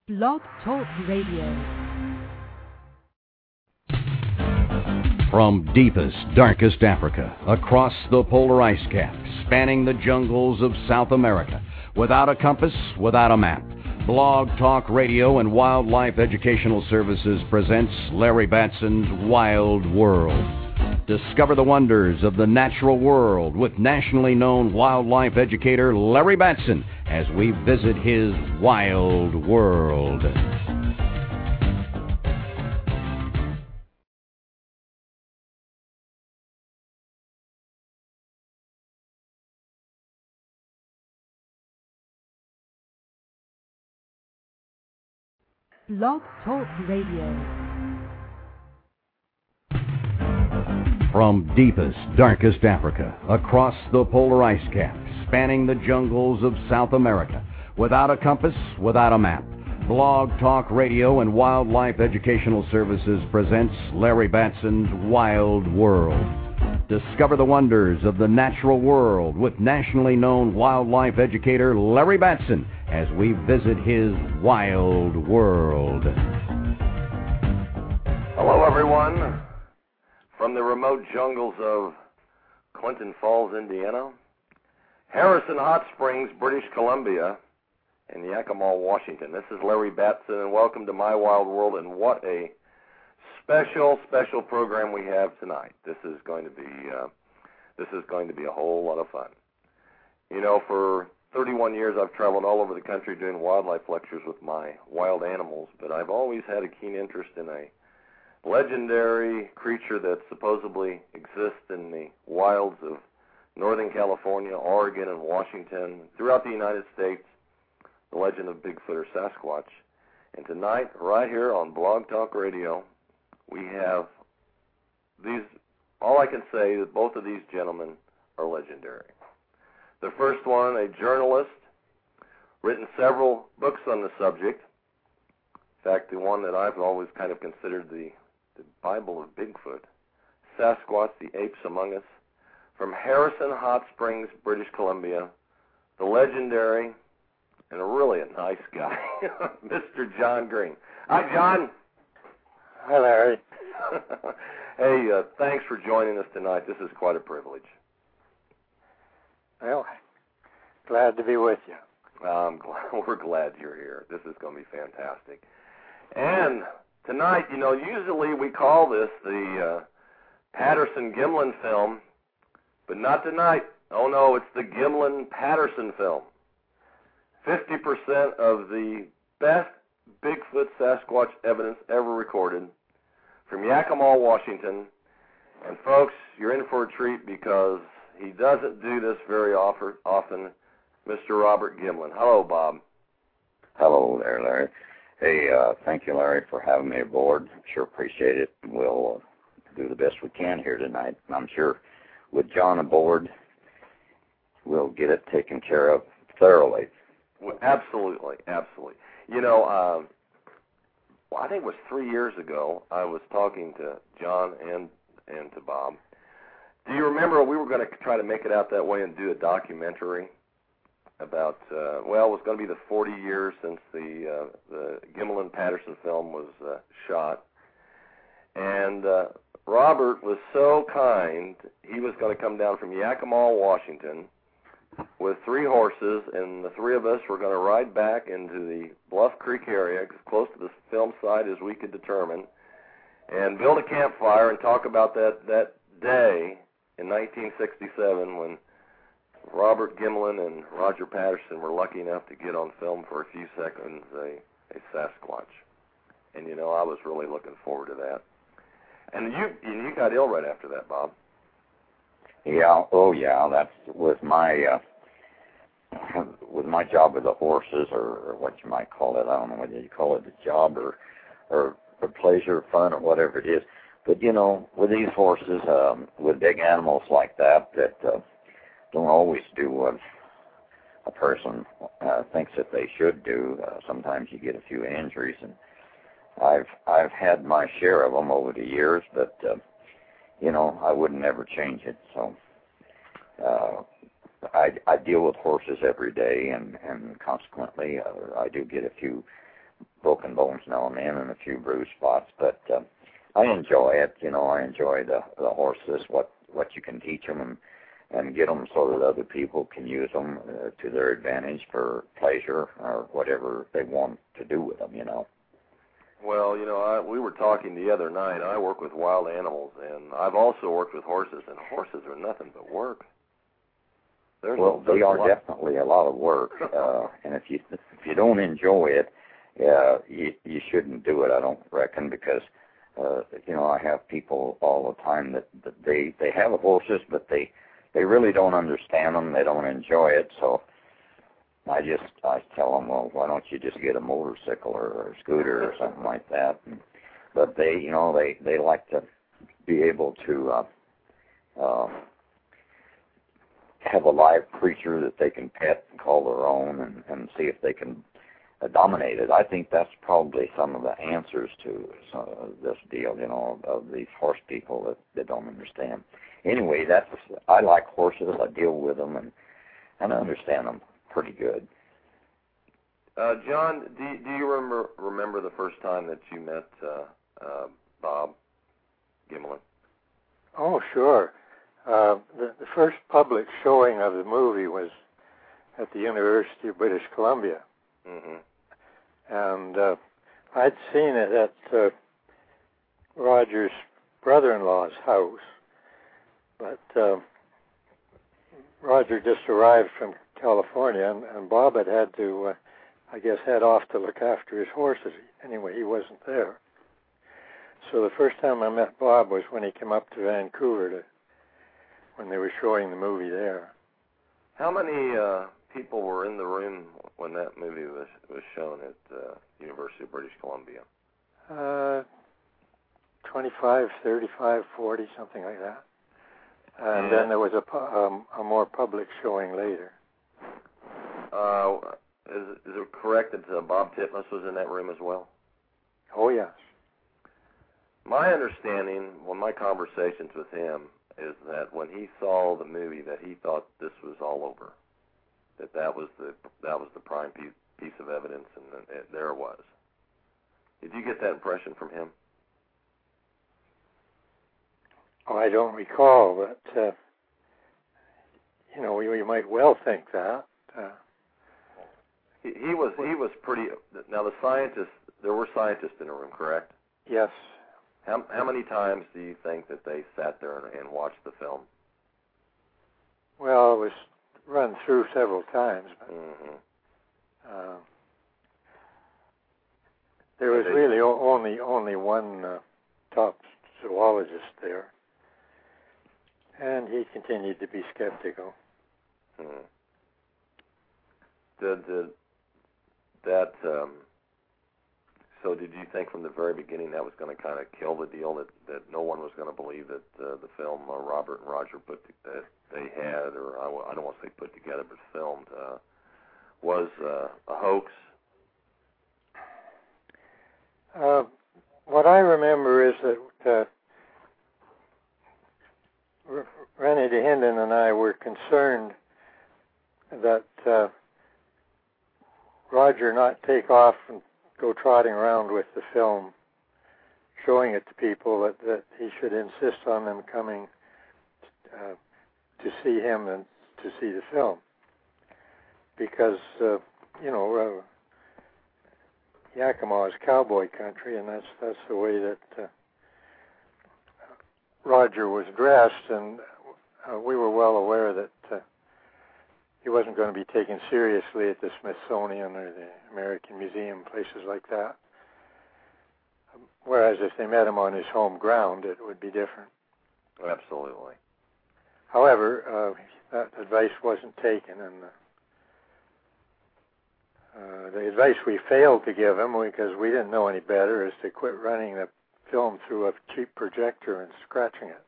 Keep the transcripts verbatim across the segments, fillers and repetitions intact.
Blog Talk Radio. From deepest, darkest Africa, across the polar ice cap, spanning the jungles of South America, without a compass, without a map, Blog Talk Radio and Wildlife Educational Services presents Larry Batson's Wild World. Discover the wonders of the natural world with nationally known wildlife educator Larry Batson as we visit his wild world. Blog Talk Radio. From deepest, darkest Africa, across the polar ice cap, spanning the jungles of South America, without a compass, without a map, Blog Talk Radio and Wildlife Educational Services presents Larry Batson's Wild World. Discover the wonders of the natural world with nationally known wildlife educator Larry Batson as we visit his wild world. Hello, everyone. From the remote jungles of Clinton Falls, Indiana, Harrison Hot Springs, British Columbia, and Yakima, Washington. This is Larry Batson, and welcome to My Wild World, and what a special, special program we have tonight. This is going to be, uh, this is going to be a whole lot of fun. You know, for thirty-one years I've traveled all over the country doing wildlife lectures with my wild animals, but I've always had a keen interest in a legendary creature that supposedly exists in the wilds of Northern California, Oregon, and Washington, throughout the United States, the legend of Bigfoot or Sasquatch. And tonight, right here on Blog Talk Radio, we have these, all I can say is both of these gentlemen are legendary. The first one, a journalist, written several books on the subject. In fact, the one that I've always kind of considered the The Bible of Bigfoot, Sasquatch, the Apes Among Us, from Harrison Hot Springs, British Columbia, the legendary and really a nice guy, Mister John Green. Hi, John. Hi, Larry. Hey, uh, thanks for joining us tonight. This is quite a privilege. Well, glad to be with you. Um, we're glad you're here. This is going to be fantastic. And tonight, you know, usually we call this the uh, Patterson-Gimlin film, but not tonight. Oh, no, it's the Gimlin-Patterson film. fifty percent of the best Bigfoot Sasquatch evidence ever recorded from Yakima, Washington. And, folks, you're in for a treat because he doesn't do this very often, Mister Robert Gimlin. Hello, Bob. Hello there, Larry. Hey, uh, thank you, Larry, for having me aboard. Sure appreciate it. We'll uh, do the best we can here tonight. I'm sure with John aboard, we'll get it taken care of thoroughly. Well, absolutely, absolutely. You know, uh, well, I think it was three years ago, I was talking to John and, and to Bob. Do you remember we were going to try to make it out that way and do a documentary about, uh, well, it was going to be the forty years since the uh, the Gimlin-Patterson film was uh, shot. And uh, Robert was so kind, he was going to come down from Yakima, Washington, with three horses, and the three of us were going to ride back into the Bluff Creek area, as close to the film site as we could determine, and build a campfire and talk about that, that day in nineteen sixty-seven when Robert Gimlin and Roger Patterson were lucky enough to get on film for a few seconds a, a Sasquatch. And, you know, I was really looking forward to that. And you you got ill right after that, Bob. Yeah, oh yeah, that was my, uh, with my job with the horses, or, or what you might call it. I don't know whether you call it a job or, or, or pleasure, fun, or whatever it is. But, you know, with these horses, um, with big animals like that, that uh, don't always do what a person uh, thinks that they should do. Uh, sometimes you get a few injuries, and I've I've had my share of them over the years, but uh, you know, I would never change it. So uh, I I deal with horses every day, and and consequently, uh, I do get a few broken bones now and then and a few bruised spots, but uh, I enjoy it. You know, I enjoy the the horses, what what you can teach them and and get them so that other people can use them uh, to their advantage for pleasure or whatever they want to do with them. You know. Well, you know, I, we were talking the other night. I work with wild animals, and I've also worked with horses, and horses are nothing but work. There's well, a, they are lot. definitely a lot of work, uh, and if you if you don't enjoy it, uh, you you shouldn't do it. I don't reckon, because uh, you know, I have people all the time that, that they they have horses, but they they really don't understand them. They don't enjoy it, so. I just I tell them, well, why don't you just get a motorcycle or, or a scooter or something like that? And, but they, you know, they, they like to be able to uh, uh, have a live creature that they can pet and call their own, and, and see if they can uh, dominate it. I think that's probably some of the answers to some of this deal, you know, of these horse people that, that don't understand. Anyway, that's I like horses. I deal with them, and, and I understand them pretty good. Uh, John, do you, do you remember remember the first time that you met uh, uh, Bob Gimlin? Oh, sure. Uh, the, the first public showing of the movie was at the University of British Columbia. Mm-hmm. And uh, I'd seen it at uh, Roger's brother-in-law's house. But uh, Roger just arrived from California, and, and Bob had had to, uh, I guess, head off to look after his horses. Anyway, he wasn't there. So the first time I met Bob was when he came up to Vancouver to, when they were showing the movie there. How many uh, people were in the room when that movie was, was shown at uh, University of British Columbia? Uh, twenty-five, thirty-five, forty, something like that. And yeah. then there was a, um, a more public showing later. Uh, is, is it correct that uh, Bob Titmus was in that room as well? Oh, yes. My understanding, well, my conversations with him, is that when he saw the movie, that he thought this was all over. That that was the that was the prime piece, piece of evidence, and it, there it was. Did you get that impression from him? Oh, I don't recall, but uh, you know, we, we might well think that. Uh, He, he was he was pretty. Now the scientists, there were scientists in the room, correct? yes. How how many times do you think that they sat there and, and watched the film? Well, it was run through several times, but Mm-hmm. uh, there was really o- only only one uh, top zoologist there, and he continued to be skeptical. Hmm. Did, did that? Um, so, did you think from the very beginning that was going to kind of kill the deal? That, that no one was going to believe that uh, the film uh, Robert and Roger put to, that they had, or I, I don't want to say put together, but filmed, uh, was uh, a hoax? Uh, what I remember is that uh, R- Rennie DeHinden and I were concerned that uh, Roger not take off and go trotting around with the film, showing it to people, that, that he should insist on them coming uh, to see him and to see the film. Because, uh, you know, uh, Yakima is cowboy country, and that's that's the way that uh, Roger was dressed, and uh, we were well aware that uh, he wasn't going to be taken seriously at the Smithsonian or the American Museum, places like that. Whereas if they met him on his home ground, it would be different. Absolutely. However, uh, that advice wasn't taken, and uh, uh, the advice we failed to give him, because we didn't know any better, is to quit running the film through a cheap projector and scratching it.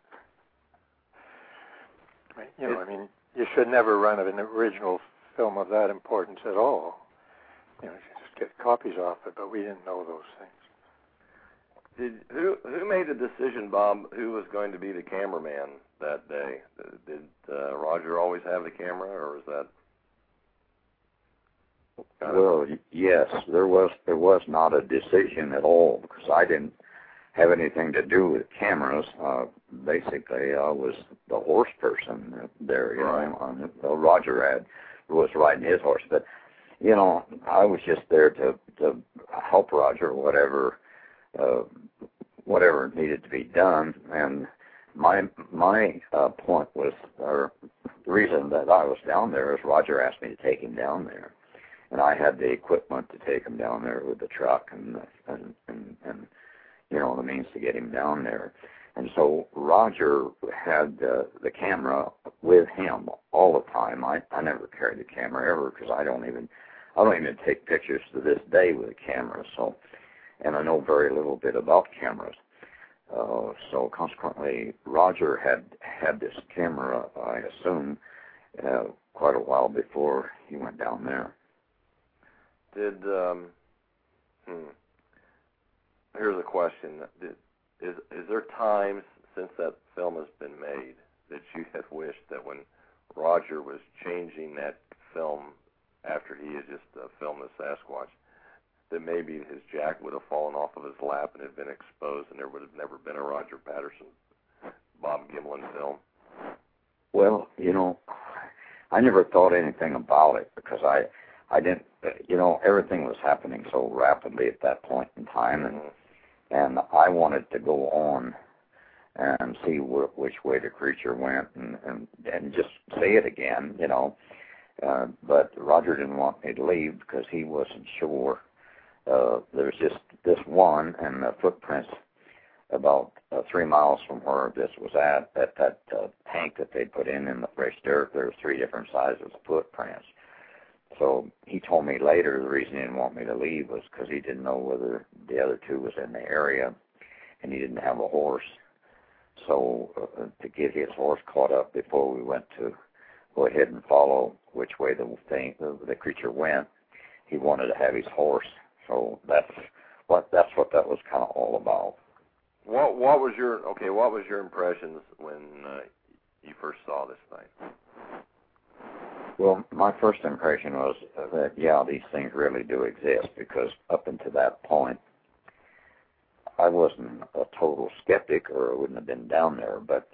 You know, I mean, you should never run an original film of that importance at all. You know, you should just get copies off it, but we didn't know those things. Did who who made the decision, Bob, who was going to be the cameraman that day? Did uh, Roger always have the camera, or was that? Well, yes, there was there was not a decision at all because I didn't have anything to do with cameras. Uh, basically, I was the horse person there. You right. know, on, uh, Roger had was riding his horse, but you know, I was just there to to help Roger, whatever uh, whatever needed to be done. And my my uh, point was, or the reason that I was down there is Roger asked me to take him down there. And I had the equipment to take him down there with the truck and, and, and, and you know, the means to get him down there. And so Roger had uh, the camera with him all the time. I, I never carried the camera ever because I don't even, I don't even take pictures to this day with a camera. So, and I know very little bit about cameras. Uh, so consequently, Roger had had this camera, I assume, uh, quite a while before he went down there. Did um, hmm, here's a question: Did, is is there times since that film has been made that you have wished that when Roger was changing that film after he had just uh, filmed the Sasquatch, that maybe his jacket would have fallen off of his lap and had been exposed, and there would have never been a Roger Patterson, Bob Gimlin film? Well, you know, I never thought anything about it because I. I didn't, you know, everything was happening so rapidly at that point in time, and and I wanted to go on and see wh- which way the creature went, and, and and just see it again, you know. Uh, but Roger didn't want me to leave because he wasn't sure. Uh, there's just this one, and the footprints about uh, three miles from where this was at, at that uh, tank that they put in in the fresh dirt. There were three different sizes of footprints. So he told me later the reason he didn't want me to leave was because he didn't know whether the other two was in the area, and he didn't have a horse. So uh, to get his horse caught up before we went to go ahead and follow which way the thing the, the creature went, he wanted to have his horse. So that's what that's what that was kind of all about. What what was your okay? What was your impressions when uh, you first saw this thing? Well, my first impression was that, yeah, these things really do exist, because up until that point, I wasn't a total skeptic, or I wouldn't have been down there, but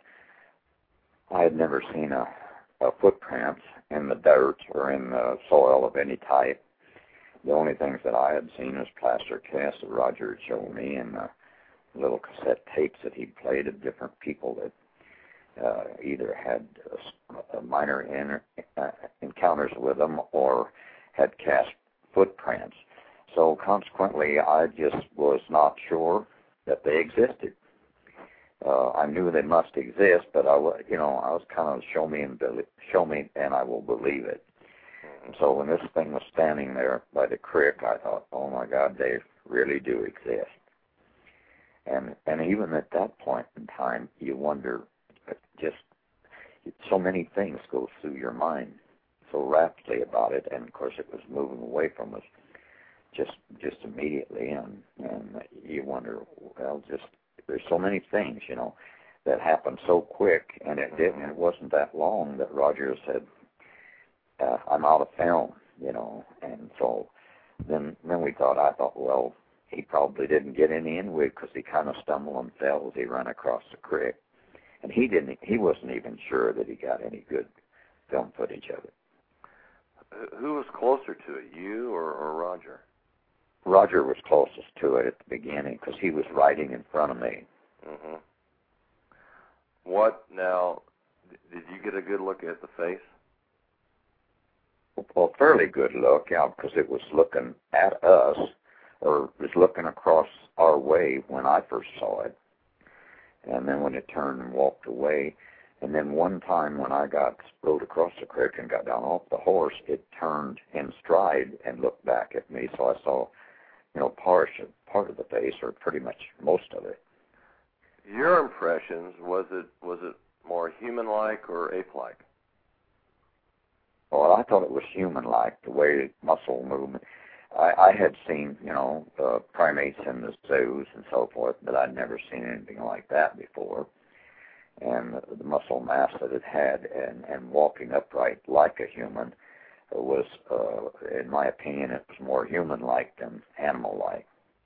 I had never seen a, a footprint in the dirt or in the soil of any type. The only things that I had seen was plaster casts that Roger had shown me, and uh, little cassette tapes that he'd played of different people that Uh, either had uh, minor in, uh, encounters with them or had cast footprints. So consequently, I just was not sure that they existed. Uh, I knew they must exist, but I, you know, I was kind of show me and believe, show me and I will believe it. And so when this thing was standing there by the creek, I thought, oh my God, they really do exist. And and even at that point in time, you wonder. Just so many things go through your mind so rapidly about it, and of course it was moving away from us just just immediately, and and you wonder, well, just there's so many things, you know, that happened so quick, and it didn't. It wasn't that long that Roger said, uh, "I'm out of film," you know, and so then then we thought, I thought, well, he probably didn't get any in with because he kind of stumbled and fell as he ran across the creek. And he didn't. He wasn't even sure that he got any good film footage of it. Who was closer to it, you or, or Roger? Roger was closest to it at the beginning because he was riding in front of me. Mm-hmm. What now? Did you get a good look at the face? Well, fairly good look, yeah, because it was looking at us, or was looking across our way when I first saw it. And then when it turned and walked away, and then one time when I got rode across the creek and got down off the horse, it turned in stride and looked back at me. So I saw, you know, part part of the face, or pretty much most of it. Your impressions, was it was it more human-like or ape-like? Well, I thought it was human-like, the way muscle movement. I, I had seen, you know, uh, primates in the zoos and so forth, but I'd never seen anything like that before. And the, the muscle mass that it had, and, and walking upright like a human, was, uh, in my opinion, it was more human-like than animal-like.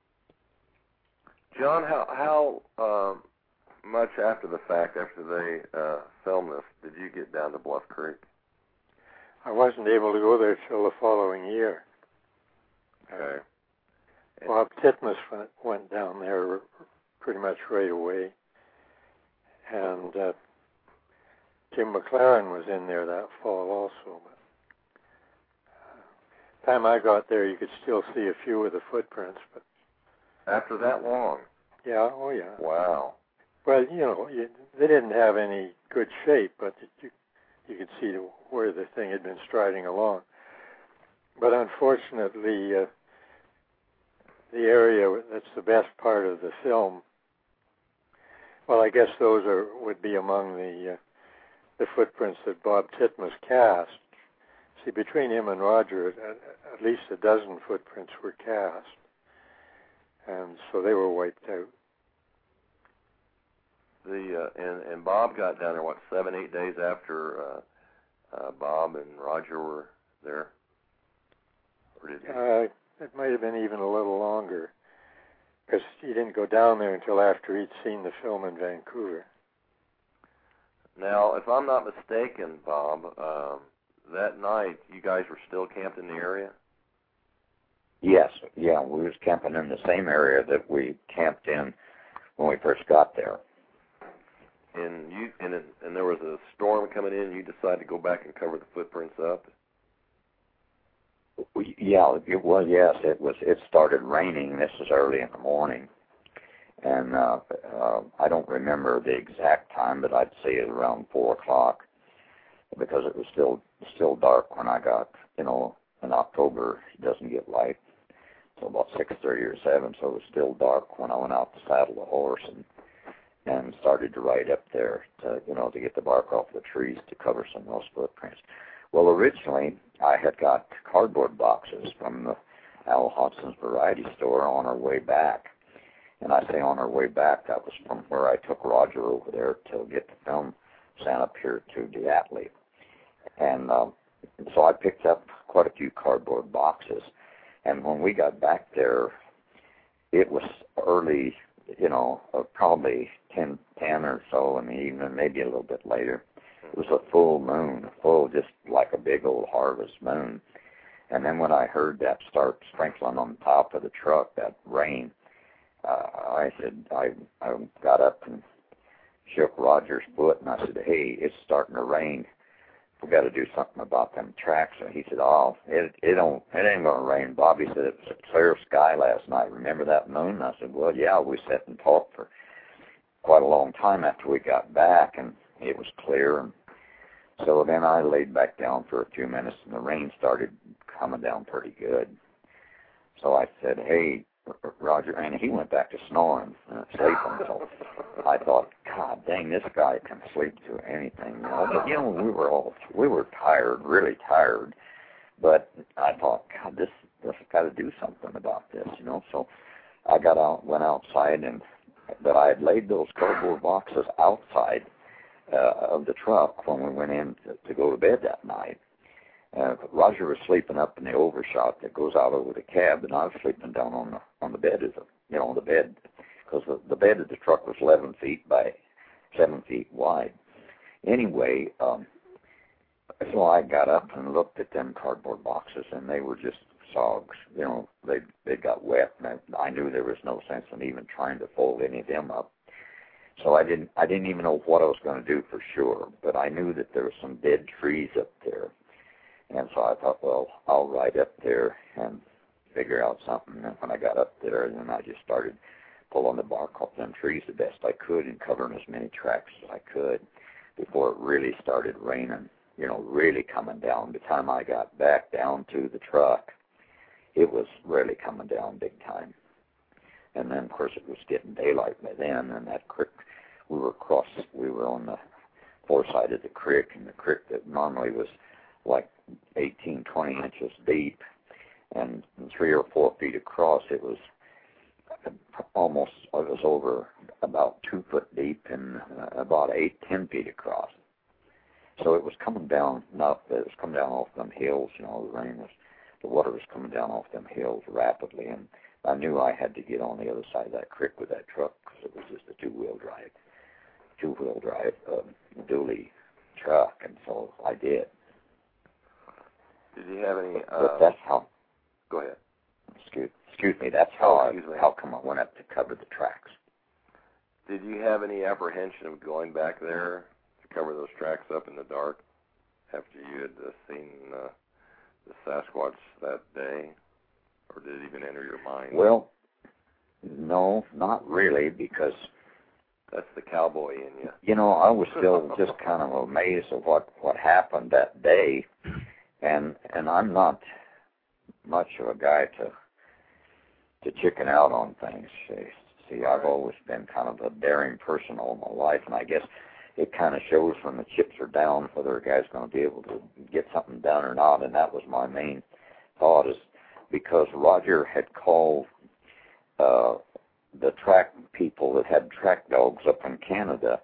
John, how how um, much after the fact, after they uh, filmed this, did you get down to Bluff Creek? I wasn't able to go there till the following year. Okay. Bob Titmus went, went down there pretty much right away, and uh, Jim McLaren was in there that fall also. But uh, time I got there, you could still see a few of the footprints. But after that long? Yeah, oh yeah. Wow. Well, you know, you, they didn't have any good shape, but you, you could see where the thing had been striding along. But unfortunately, uh, the area that's the best part of the film, well, I guess those are would be among the uh, the footprints that Bob Titmus cast. See, between him and Roger, at, at least a dozen footprints were cast, and so they were wiped out. The uh, and and Bob got down there what seven eight days after uh, uh, Bob and Roger were there, or did he? Uh, it might have been even a little longer, because he didn't go down there until after he'd seen the film in Vancouver. Now, if I'm not mistaken, Bob, um, that night you guys were still camped in the area? Yes, yeah, we was camping in the same area that we camped in when we first got there. And you and and there was a storm coming in. And you decided to go back and cover the footprints up. We, yeah, it was. Yes, it was. It started raining. This was early in the morning, and uh, uh, I don't remember the exact time, but I'd say it was around four o'clock, because it was still still dark when I got. You know, in October it doesn't get light till about six thirty or seven, so it was still dark when I went out to saddle the horse and. and started to ride up there to, you know, to get the bark off the trees to cover some of those footprints. Well, originally, I had got cardboard boxes from the Al Hodson's Variety Store on our way back. And I say on our way back, that was from where I took Roger over there to get the film sent up here to Diatley. And um, so I picked up quite a few cardboard boxes. And when we got back there, it was early, you know, uh, probably ten, ten or so in the evening, maybe a little bit later. It was a full moon, full, just like a big old harvest moon. And then when I heard that start sprinkling on top of the truck, that rain, uh, I said, I, I got up and shook Roger's foot, and I said, hey, it's starting to rain. We got to do something about them tracks. And he said, oh, it it don't it ain't gonna rain. Bobby said it was a clear sky last night. Remember that moon? And I said, well, yeah, we sat and talked for quite a long time after we got back, and it was clear. And so then I laid back down for a few minutes, and the rain started coming down pretty good. So I said, hey, Roger, and he went back to snoring, uh, sleeping. So I thought, God dang, this guy can sleep through anything, you know. But you know, we were all we were tired, really tired. But I thought, God, this this got to do something about this, you know. So I got out, went outside, and but I had laid those cardboard boxes outside uh, of the truck when we went in to, to go to bed that night. Uh, Roger was sleeping up in the overshot that goes out over the cab, and I was sleeping down on the on the bed, as a, you know, the bed, because the, the bed of the truck was eleven feet by seven feet wide. Anyway, um, so I got up and looked at them cardboard boxes, and they were just sogs. You know, they they got wet, and I, I knew there was no sense in even trying to fold any of them up. So I didn't I didn't even know what I was going to do for sure, but I knew that there were some dead trees up there. And so I thought, well, I'll ride up there and figure out something. And when I got up there, then I just started pulling the bark off them trees the best I could and covering as many tracks as I could before it really started raining, you know, really coming down. By the time I got back down to the truck, it was really coming down big time. And then, of course, it was getting daylight by then, and that creek, we were across, we were on the fore side of the creek, and the creek that normally was like eighteen, twenty inches deep and three or four feet across, it was almost, it was over about two foot deep and uh, about eight, ten feet across. so it was coming down, not, it was coming down off them hills, you know, the rain was, the water was coming down off them hills rapidly, and I knew I had to get on the other side of that creek with that truck because it was just a two-wheel drive, two-wheel drive uh, dually truck, and so I did. Did you have any? Uh, but that's how. Go ahead. Excuse, excuse me. That's how oh, I, me. how come I went up to cover the tracks. Did you have any apprehension of going back there to cover those tracks up in the dark after you had uh, seen uh, the Sasquatch that day, or did it even enter your mind? Well, no, not really, because that's the cowboy in you. You know, I was still just kind of amazed at what what happened that day, and and I'm not much of a guy to to chicken out on things. See, see I've always been kind of a daring person all my life, and I guess it kind of shows when the chips are down whether a guy's going to be able to get something done or not, and that was my main thought, is because Roger had called uh, the track people that had track dogs up in Canada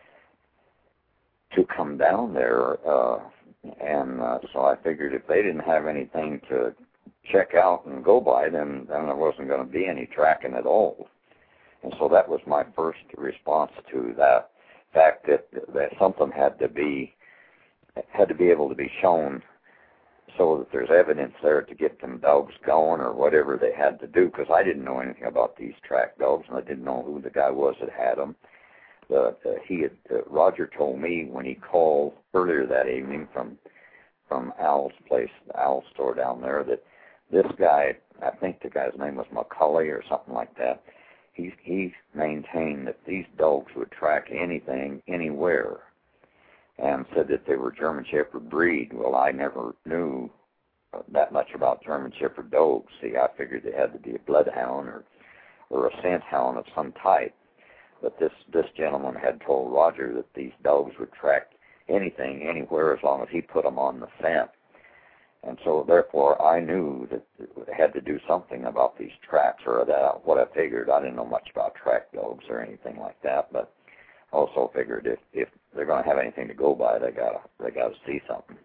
to come down there, uh, and uh, so I figured if they didn't have anything to check out and go by, then, then there wasn't going to be any tracking at all. And so that was my first response to that fact, that that something had to be had to be able to be shown, so that there's evidence there to get them dogs going or whatever they had to do, because I didn't know anything about these track dogs, and I didn't know who the guy was that had them. But uh, he had, uh, Roger told me when he called earlier that evening from from Al's place, the Al store down there, that this guy, I think the guy's name was McCulley or something like that, he, he maintained that these dogs would track anything, anywhere, and said that they were German Shepherd breed. Well, I never knew that much about German Shepherd dogs. See, I figured they had to be a bloodhound or, or a scent hound of some type. But this, this gentleman had told Roger that these dogs would track anything, anywhere, as long as he put them on the scent. And so, therefore, I knew that it had to do something about these tracks, or that what I figured. I didn't know much about track dogs or anything like that, but also figured if, if they're going to have anything to go by, they gotta they gotta see something.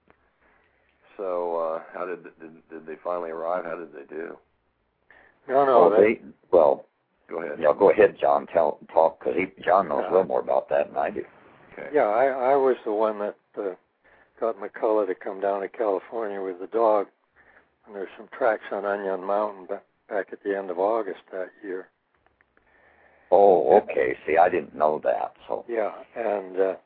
So, uh, how did, did did they finally arrive? How did they do? No, no, oh, they, they well. Go ahead. Yeah, go ahead, John. Tell talk because he John knows yeah. a little more about that than I do. Okay. Yeah, I I was the one that uh, got McCullough to come down to California with the dog, and there's some tracks on Onion Mountain back, back at the end of August that year. Oh, okay. See, I didn't know that. So yeah, and uh,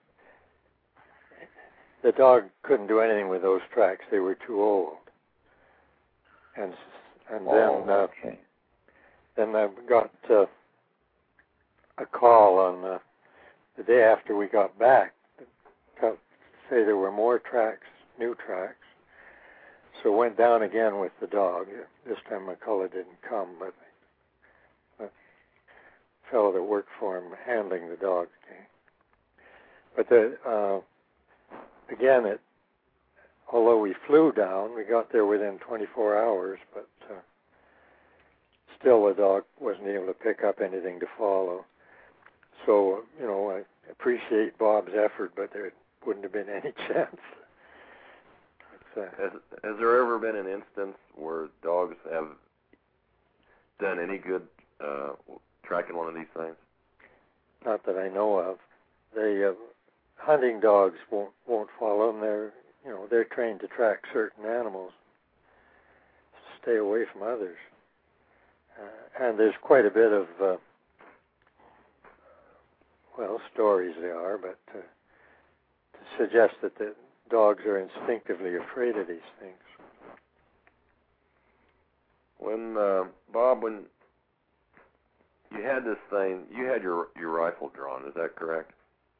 the dog couldn't do anything with those tracks; they were too old. And and oh, then uh, okay. then I got uh, a call on uh, the day after we got back to say there were more tracks, new tracks. So went down again with the dog. This time McCullough didn't come, but the fellow that worked for him handling the dog came. But the, uh, again, it, although we flew down, we got there within twenty-four hours, but uh, still the dog wasn't able to pick up anything to follow. So, you know, I appreciate Bob's effort, but there wouldn't have been any chance. Uh, has, has there ever been an instance where dogs have done any good uh, tracking one of these things? Not that I know of. They uh, hunting dogs won't won't follow them. They're you know they're trained to track certain animals, stay away from others. Uh, and there's quite a bit of uh, well stories they are, but uh, to suggest that the dogs are instinctively afraid of these things. When uh, Bob, when you had this thing, you had your your rifle drawn. Is that correct?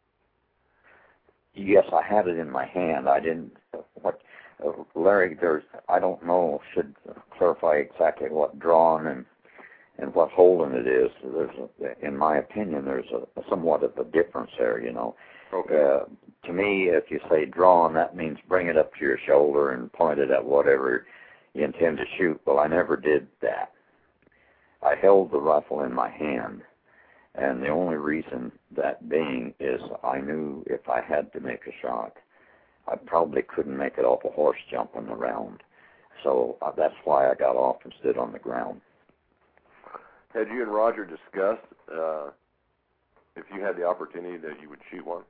Yes, I had it in my hand. I didn't. What, uh, Larry? There's. I don't know. Should clarify exactly what drawn and and what holding it is. There's, a, in my opinion, there's a, a somewhat of a difference there. You know. Okay. Uh, to me, if you say drawn, that means bring it up to your shoulder and point it at whatever you intend to shoot. Well, I never did that. I held the rifle in my hand, and the only reason that being is I knew if I had to make a shot, I probably couldn't make it off a horse jumping around. So uh, that's why I got off and stood on the ground. Had you and Roger discussed uh, if you had the opportunity that you would shoot one?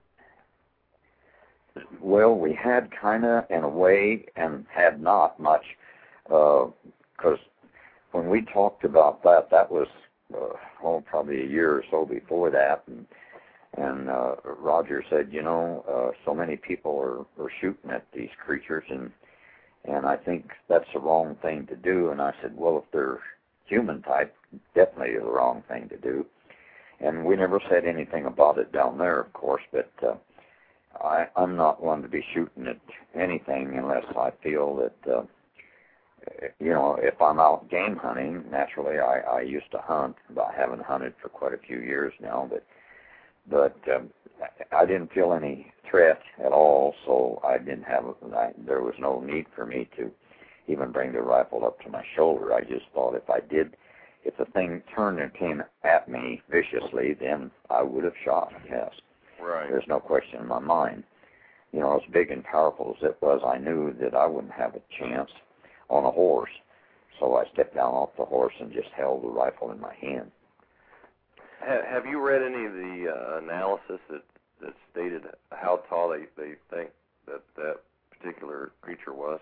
Well, we had kind of in a way and had not much, because uh, when we talked about that, that was uh, oh, probably a year or so before that, and, and uh, Roger said, you know, uh, so many people are, are shooting at these creatures, and and I think that's the wrong thing to do. And I said, well, if they're human type, definitely the wrong thing to do. And we never said anything about it down there, of course, but uh, I, I'm not one to be shooting at anything unless I feel that, uh, you know, if I'm out game hunting, naturally I, I used to hunt, but I haven't hunted for quite a few years now, but but um, I didn't feel any threat at all, so I didn't have, I, there was no need for me to even bring the rifle up to my shoulder. I just thought if I did, if the thing turned and came at me viciously, then I would have shot, yes. Right. There's no question in my mind. You know, as big and powerful as it was, I knew that I wouldn't have a chance on a horse. So I stepped down off the horse and just held the rifle in my hand. Have you read any of the uh, analysis that, that stated how tall they, they think that that particular creature was?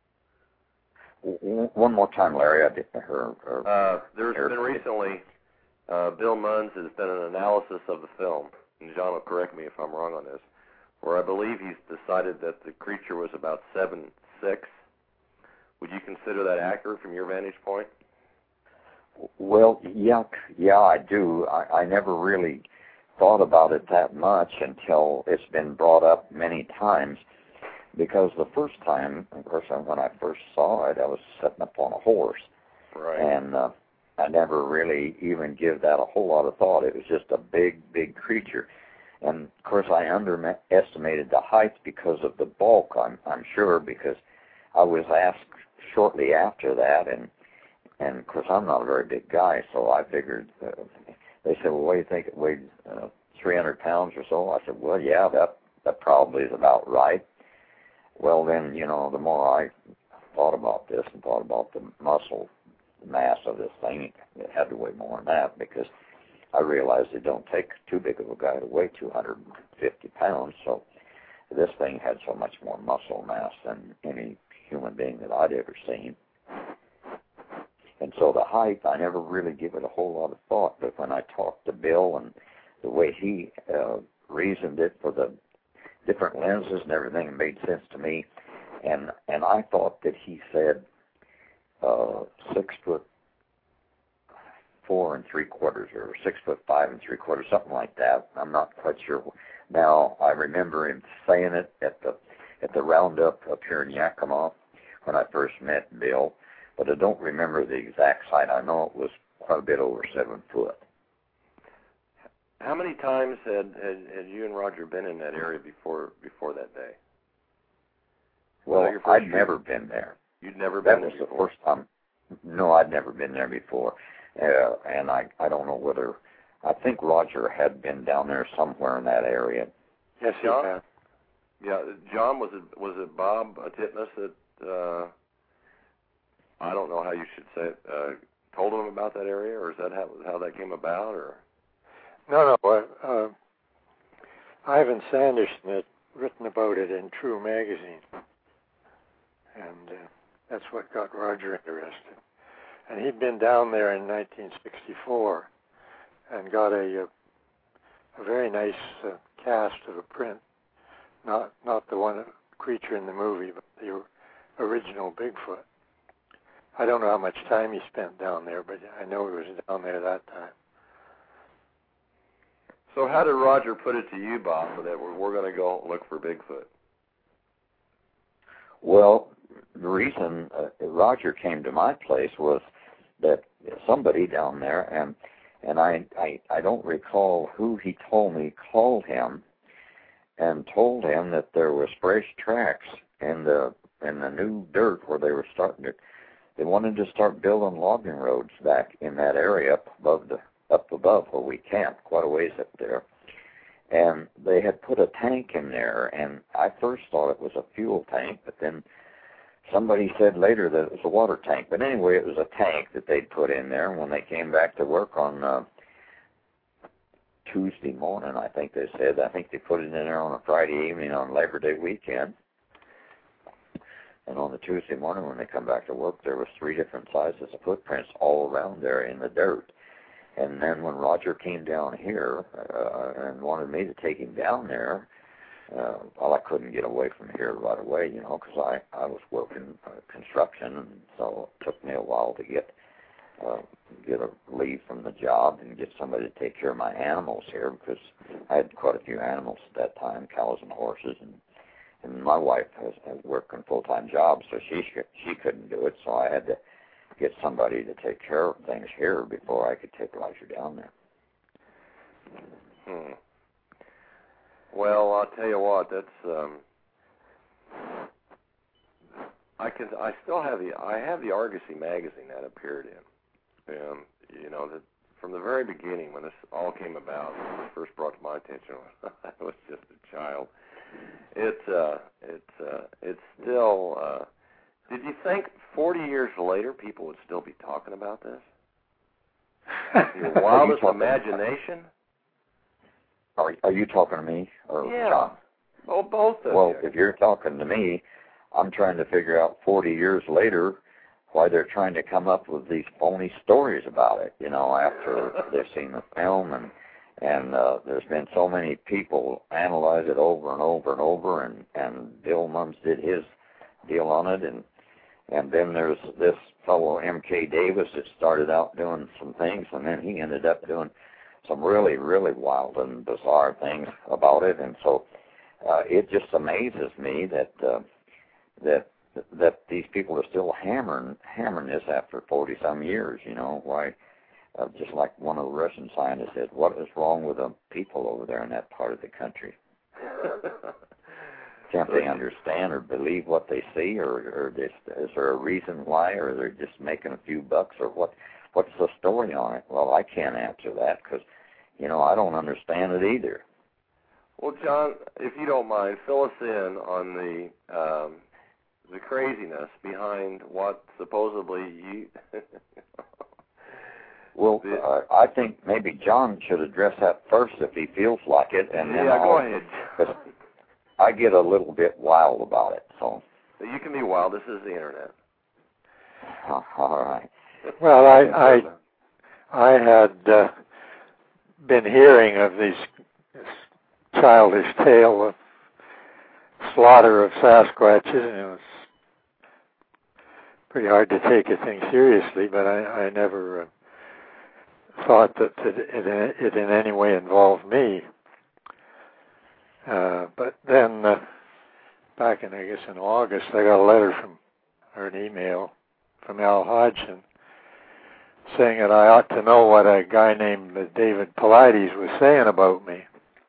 One more time, Larry. I didn't hear. Uh, there's been recently, uh, Bill Munns has done an analysis of the film, and John will correct me if I'm wrong on this, where I believe he's decided that the creature was about seven six. Would you consider that accurate from your vantage point? Well, yeah, yeah, I do. I, I never really thought about it that much until it's been brought up many times. Because the first time, of course, when I first saw it, I was sitting up on a horse. Right. And uh, I never really even give that a whole lot of thought. It was just a big, big creature. And, of course, I underestimated the height because of the bulk, I'm, I'm sure, because I was asked shortly after that, and, and of course, I'm not a very big guy, so I figured, uh, they said, well, what do you think, it weighed uh, three hundred pounds or so? I said, well, yeah, that, that probably is about right. Well, then, you know, the more I thought about this and thought about the muscle mass of this thing, it had to weigh more than that, because I realized it don't take too big of a guy to weigh two hundred fifty pounds, so this thing had so much more muscle mass than any human being that I'd ever seen. And so the height, I never really give it a whole lot of thought, but when I talked to Bill and the way he uh, reasoned it for the different lenses and everything, it made sense to me. And and I thought that he said uh, six foot four and three quarters, or six foot five and three quarters, something like that. I'm not quite sure. Now I remember him saying it at the at the roundup up here in Yakima when I first met Bill, but I don't remember the exact height. I know it was quite a bit over seven foot. How many times had, had, had you and Roger been in that area before before that day? Well, I'd shoot? never been there. You'd never that been there was before? The first time. No, I'd never been there before. Uh, and I, I don't know whether, I think Roger had been down there somewhere in that area. Yes, he John? had. Yeah, John, was it was it Bob Titmus that, uh, I don't know how you should say it, uh, told him about that area, or is that how, how that came about, or? No, no. Uh, Ivan Sanderson had written about it in True magazine, and uh, that's what got Roger interested. And he'd been down there in nineteen sixty-four and got a, a, a very nice uh, cast of a print, not not the one creature in the movie, but the original Bigfoot. I don't know how much time he spent down there, but I know he was down there that time. So how did Roger put it to you, Bob, that we're, we're going to go look for Bigfoot? Well, the reason uh, Roger came to my place was that somebody down there, and and I, I I don't recall who he told me called him and told him that there was fresh tracks in the in the new dirt where they were starting to. They wanted to start building logging roads back in that area up above the up above where we camped, quite a ways up there. and they had put a tank in there, and I first thought it was a fuel tank, but then somebody said later that it was a water tank. But anyway, it was a tank that they'd put in there. When they came back to work on uh, Tuesday morning, I think they said, I think they put it in there on a Friday evening on Labor Day weekend. And on the Tuesday morning when they come back to work, there was three different sizes of footprints all around there in the dirt. And then when Roger came down here uh, and wanted me to take him down there, uh, well, I couldn't get away from here right away, you know, because I, I was working uh, construction, and so it took me a while to get uh, get a leave from the job and get somebody to take care of my animals here, because I had quite a few animals at that time, cows and horses, and and my wife was, was working full-time jobs, so she she couldn't do it, so I had to get somebody to take care of things here before I could take Roger down there. Hmm. Well, I'll tell you what, that's um, I can I still have the I have the Argosy magazine that appeared in, and you know that from the very beginning when this all came about, when it was first brought to my attention, I was just a child. It's uh, it's uh, it's still. Uh, did you think forty years later people would still be talking about this? Your wildest imagination? Are Are you talking to me or yeah. John? Oh, both of well, you. Well, if you're talking to me, I'm trying to figure out forty years later why they're trying to come up with these phony stories about it. You know, after they've seen the film and. And uh, there's been so many people analyze it over and over and over, and, and Bill Mums did his deal on it, and and then there's this fellow M K Davis that started out doing some things, and then he ended up doing some really, really wild and bizarre things about it, and so uh, it just amazes me that uh, that that these people are still hammering hammering this after forty some years. You know why? Uh, just like one of the Russian scientists said, what is wrong with the people over there in that part of the country? Can't they understand or believe what they see, or, or just, is there a reason why, or they're just making a few bucks, or what? What's the story on it? Well, I can't answer that because, you know, I don't understand it either. Well, John, if you don't mind, fill us in on the um, the craziness behind what supposedly you... Well, uh, I think maybe John should address that first if he feels like it, and then yeah, I'll, go ahead. Cause I get a little bit wild about it, so. You can be wild. This is the internet. Uh, all right. Well, I I, I had uh, been hearing of these this childish tale of slaughter of Sasquatches, and it was pretty hard to take a thing seriously, but I, I never... Uh, thought that it, it, it in any way involved me. Uh, but then, uh, back in, I guess, in August, I got a letter from, or an email from Al Hodgson saying that I ought to know what a guy named David Paulides was saying about me.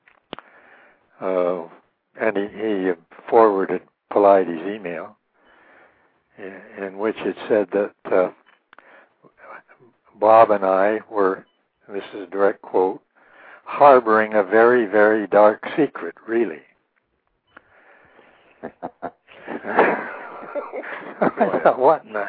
Uh, and he, he forwarded Paulides' email in, in which it said that uh, Bob and I were, and this is a direct quote, harboring a very, very dark secret, really. I thought, what in the...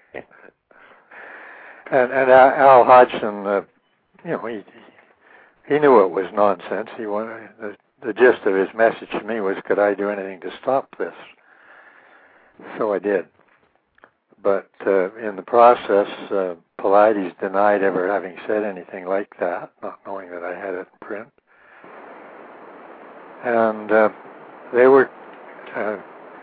And, and Al Hodgson, uh, you know, he he knew it was nonsense. He wanted, the, the gist of his message to me was, could I do anything to stop this? So I did. But uh, in the process, uh, Paulides denied ever having said anything like that, not knowing that I had it in print. And uh, they were uh,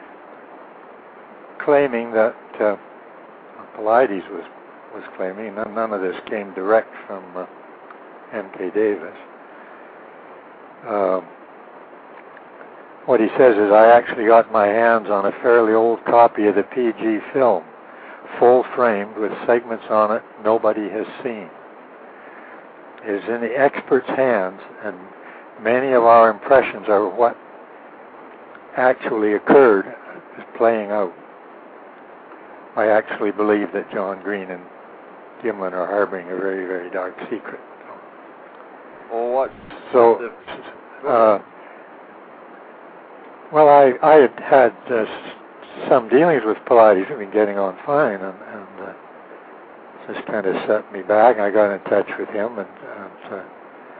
claiming that, uh, Paulides was, was claiming, none, none of this came direct from uh, M K Davis. Uh, what he says is, I actually got my hands on a fairly old copy of the P G film, full framed with segments on it nobody has seen. It is in the expert's hands, and many of our impressions are what actually occurred is playing out. I actually believe that John Green and Gimlin are harboring a very, very dark secret. Well, what? So, Uh, well, I I had had uh, some dealings with Pilates. I've been getting on fine, and, and uh, just kind of set me back. I got in touch with him, and, and uh,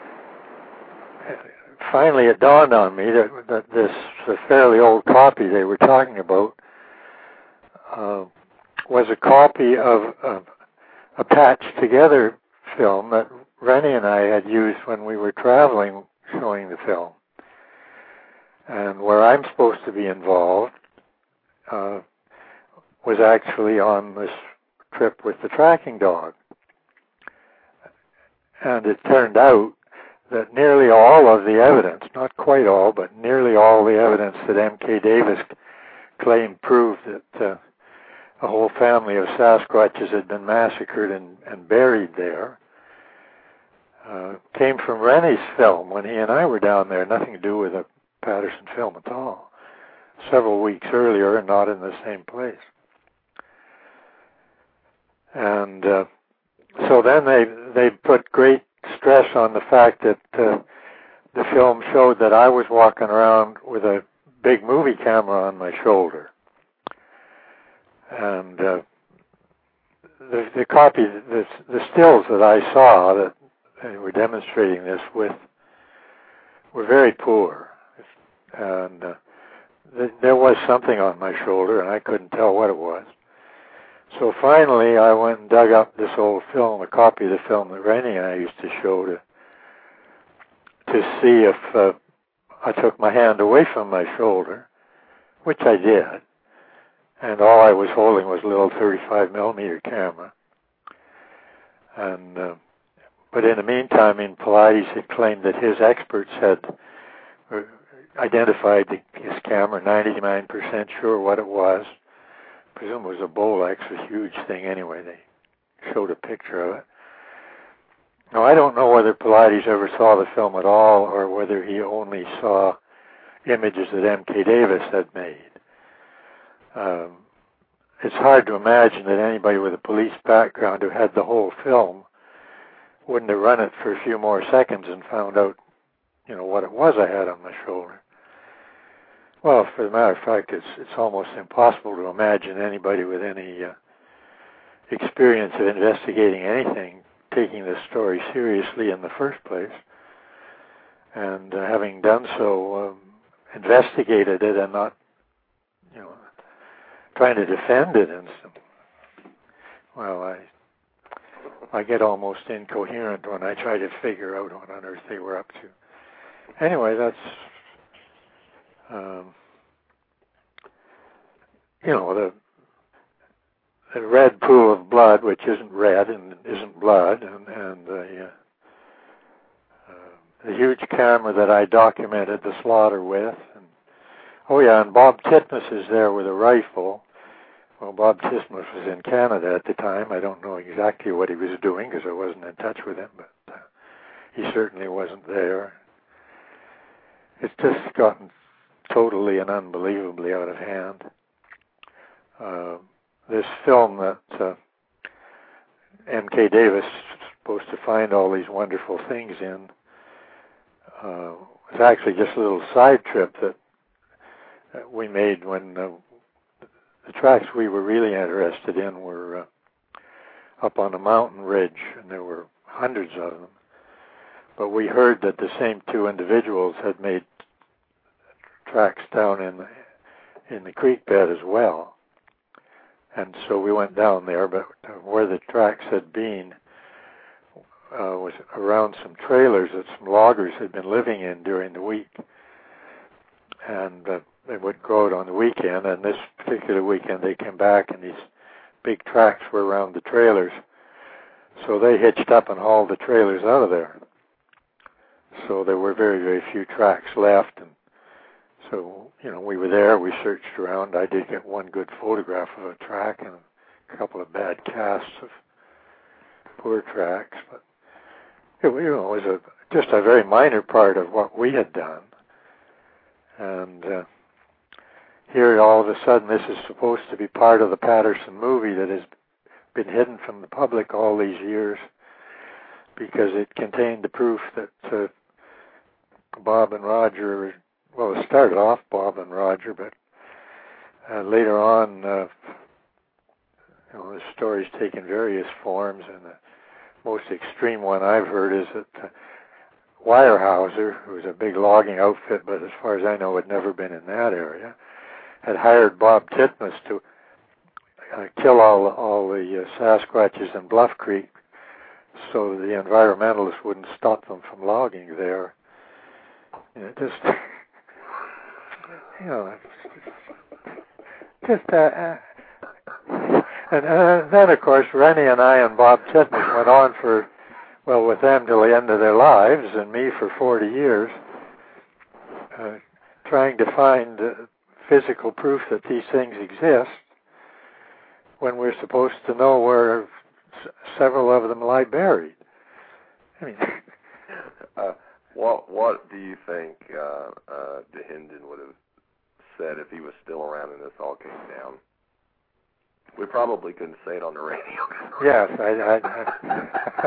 finally it dawned on me that, that this a fairly old copy they were talking about uh, was a copy of, of a patched together film that Rennie and I had used when we were traveling showing the film. And where I'm supposed to be involved uh, was actually on this trip with the tracking dog. And it turned out that nearly all of the evidence, not quite all, but nearly all the evidence that M K Davis claimed proved that uh, a whole family of Sasquatches had been massacred and, and buried there, uh, came from Rennie's film when he and I were down there, nothing to do with a Patterson film at all, several weeks earlier and not in the same place. And uh, so then they they put great stress on the fact that uh, the film showed that I was walking around with a big movie camera on my shoulder. And uh, the, the copy, the, the stills that I saw that they were demonstrating this with were very poor. And uh, th- there was something on my shoulder, and I couldn't tell what it was. So finally, I went and dug up this old film, a copy of the film that Rennie and I used to show to to see if uh, I took my hand away from my shoulder, which I did. And all I was holding was a little thirty-five millimeter camera. And uh, but in the meantime, in Pilates, it claimed that his experts had uh, identified the, his camera, ninety-nine percent sure what it was. I presume it was a Bolex, a huge thing anyway. They showed a picture of it. Now, I don't know whether Pilates ever saw the film at all or whether he only saw images that M K Davis had made. Um, it's hard to imagine that anybody with a police background who had the whole film wouldn't have run it for a few more seconds and found out, you know, what it was I had on my shoulder. Well, for the matter of fact, it's it's almost impossible to imagine anybody with any uh, experience of investigating anything taking this story seriously in the first place, and uh, having done so, um, investigated it and not, you know, trying to defend it. And some, well, I I get almost incoherent when I try to figure out what on earth they were up to. Anyway, that's. Um, you know, the, the red pool of blood, which isn't red and isn't blood, and, and the, uh, uh, the huge camera that I documented the slaughter with. And, oh, yeah, and Bob Titmus is there with a rifle. Well, Bob Titmus was in Canada at the time. I don't know exactly what he was doing because I wasn't in touch with him, but uh, he certainly wasn't there. It's just gotten totally and unbelievably out of hand. Uh, this film that uh, M K Davis is supposed to find all these wonderful things in uh, was actually just a little side trip that, that we made when uh, the tracks we were really interested in were uh, up on a mountain ridge, and there were hundreds of them. But we heard that the same two individuals had made tracks down in the, in the creek bed as well. And so we went down there, but where the tracks had been uh, was around some trailers that some loggers had been living in during the week. And uh, they would go out on the weekend, and this particular weekend they came back and these big tracks were around the trailers. So they hitched up and hauled the trailers out of there. So there were very, very few tracks left. And so, you know, we were there, we searched around. I did get one good photograph of a track and a couple of bad casts of poor tracks. But it, you know, it was a, just a very minor part of what we had done. And uh, here, all of a sudden, this is supposed to be part of the Patterson movie that has been hidden from the public all these years because it contained the proof that uh, Bob and Roger, well, it started off Bob and Roger, but uh, later on, uh, you know, the story's taken various forms, and the most extreme one I've heard is that uh, Weyerhaeuser, who was a big logging outfit, but as far as I know, had never been in that area, had hired Bob Titmus to uh, kill all all the uh, Sasquatches in Bluff Creek, so the environmentalists wouldn't stop them from logging there. And it just, you know, just, uh, uh, and uh, then of course Rennie and I and Bob Titmus went on for, well, with them till the end of their lives, and me for forty years, uh, trying to find uh, physical proof that these things exist, when we're supposed to know where s- several of them lie buried. I mean, uh, what what do you think uh, uh, DeHinden would have said if he was still around and this all came down? We probably couldn't say it on the radio. Yes, I. I,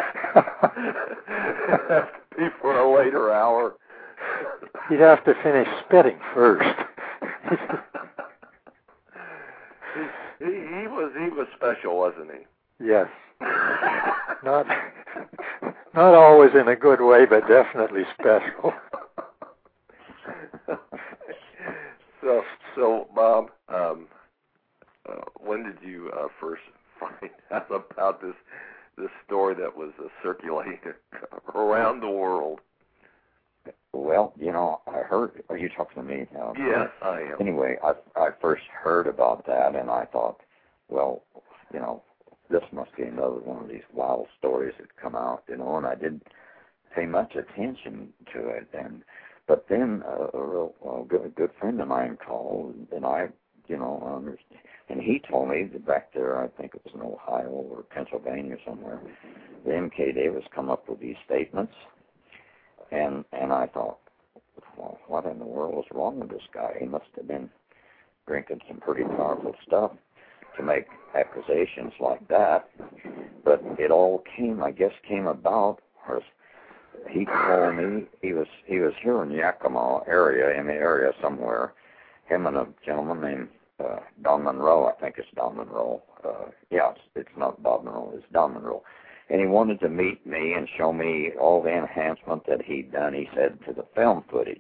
I be for a later hour. He'd have to finish spitting first. he, he, he was he was special, wasn't he? Yes. Not not always in a good way, but definitely special. so so Bob, um, uh, when did you uh, first find out about this this story that was uh, circulating around the world? Well, you know, I heard. Are you talking to me now? Yes, I am. Anyway, I I first heard about that, and I thought, well, you know, this must be another one of these wild stories that come out, you know. And I didn't pay much attention to it, and but then uh, a real uh, good good friend of mine called, and I, you know, understand, and he told me that back there, I think it was in Ohio or Pennsylvania somewhere, the M K Davis come up with these statements. And and I thought, well, what in the world was wrong with this guy? He must have been drinking some pretty powerful stuff to make accusations like that. But it all came, I guess, came about. Or he told me he was he was here in Yakima area, in the area somewhere. Him and a gentleman named uh, Don Monroe, I think it's Don Monroe. Uh, yeah, it's, it's not Bob Monroe, it's Don Monroe. And he wanted to meet me and show me all the enhancement that he'd done, he said, to the film footage.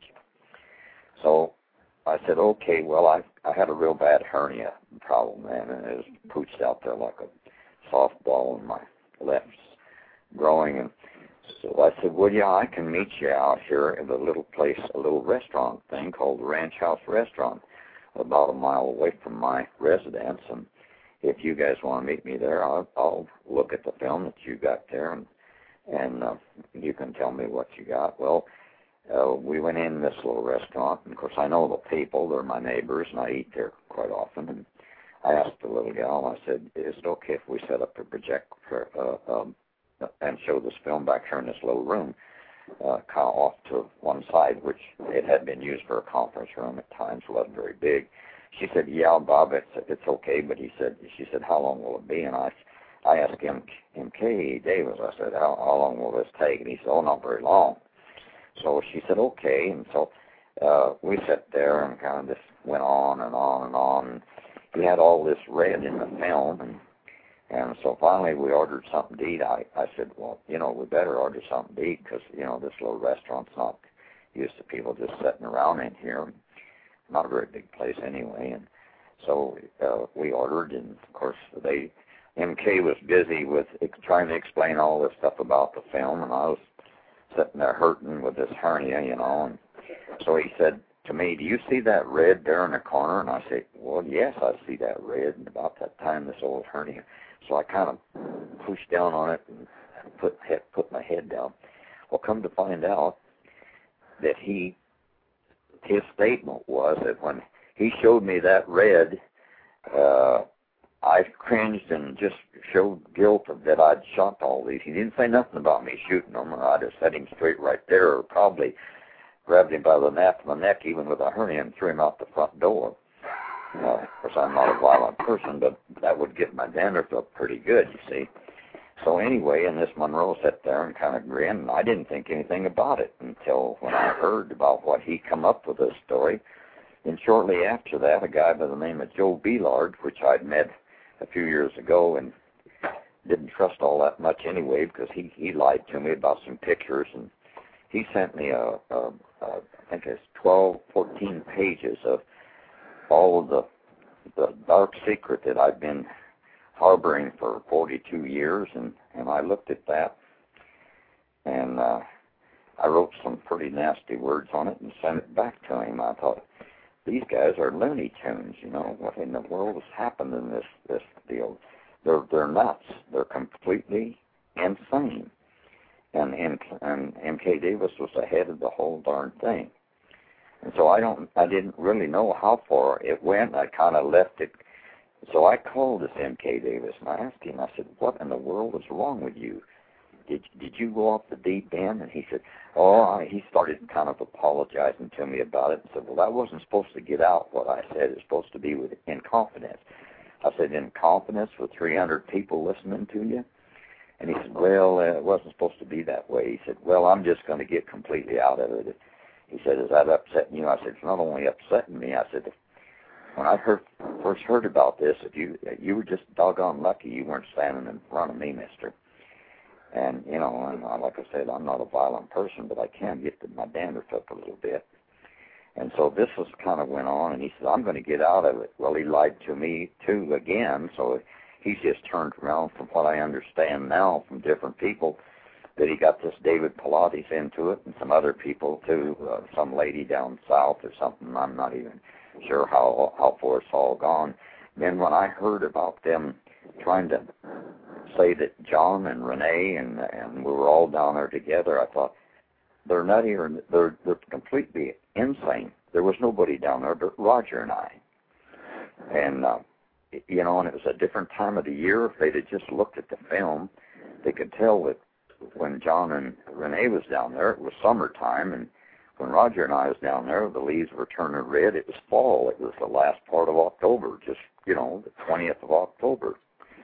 So I said, okay, well, I I had a real bad hernia problem, man, and it was pooched out there like a softball in my left growing. And so I said, well, yeah, I can meet you out here at a little place, a little restaurant thing called the Ranch House Restaurant, about a mile away from my residence. And if you guys want to meet me there, I'll, I'll look at the film that you got there, and and uh, you can tell me what you got. Well, uh, we went in this little restaurant, and of course I know the people; they're my neighbors, and I eat there quite often. And I asked the little gal, I said, "Is it okay if we set up a projector uh, um, and show this film back here in this little room, uh, kind of off to one side, which it had been used for a conference room at times, wasn't very big." She said, "Yeah, Bob, it's it's okay." But he said, she said, "How long will it be?" And I, I asked him, M K Davis, I said, how, how long will this take? And he said, "Oh, not very long." So she said, "Okay." And so uh, we sat there and kind of just went on and on and on. He had all this red in the film, and and so finally we ordered something to eat. I, I said, "Well, you know, we better order something to eat because, you know, this little restaurant's not used to people just sitting around in here. Not a very big place anyway." And so uh, we ordered, and of course they, M K was busy with ex- trying to explain all this stuff about the film, and I was sitting there hurting with this hernia, you know. And so he said to me, "Do you see that red there in the corner?" And I said, "Well, yes, I see that red." And about that time, this old hernia, so I kind of pushed down on it and put put my head down. Well, come to find out that he. His statement was that when he showed me that red, uh, I cringed and just showed guilt that I'd shot all these. He didn't say nothing about me shooting them, or I'd have set him straight right there, or probably grabbed him by the nape of my neck, even with a hernia, and threw him out the front door. Uh, of course, I'm not a violent person, but that would get my dandruff up pretty good, you see. so anyway, and this Monroe sat there and kind of grinned, and I didn't think anything about it until when I heard about what he come up with this story. And shortly after that, a guy by the name of Joe Beelard, which I'd met a few years ago and didn't trust all that much anyway because he, he lied to me about some pictures, and he sent me a, a, a I think it's twelve, fourteen pages of all of the, the dark secret that I've been harboring for forty-two years, and, and I looked at that, and uh, I wrote some pretty nasty words on it and sent it back to him. I thought, these guys are Looney Tunes, you know, what in the world has happened in this, this deal? They're, they're nuts. They're completely insane. And, and, and M K Davis was ahead of the whole darn thing. And so I don't, I didn't really know how far it went. I kind of left it. So I called this M K Davis and I asked him, I said, what in the world was wrong with you? Did did you go off the deep end? And he said, oh, I, he started kind of apologizing to me about it and said, well, that wasn't supposed to get out what I said. It's supposed to be with, in confidence. I said, in confidence with three hundred people listening to you? And he said, well, uh, it wasn't supposed to be that way. He said, well, I'm just going to get completely out of it. He said, is that upsetting you? I said, it's not only upsetting me. I said, when I heard, first heard about this, if you you were just doggone lucky you weren't standing in front of me, mister. And, you know, and uh, like I said, I'm not a violent person, but I can get the, my dander up a little bit. And so this was kind of went on, and he said, I'm going to get out of it. Well, he lied to me, too, again, so he's just turned around from what I understand now from different people that he got this David Pilates into it and some other people, too, uh, some lady down south or something. I'm not even sure how, how far it's all gone. Then when I heard about them trying to say that John and Renee and and we were all down there together, I thought, they're nutty or they're, they're completely insane. There was nobody down there but Roger and I. And, uh, you know, and it was a different time of the year. If they'd have just looked at the film, they could tell that when John and Renee was down there, it was summertime, and when Roger and I was down there, the leaves were turning red. It was fall. It was the last part of October, just, you know, the twentieth of October.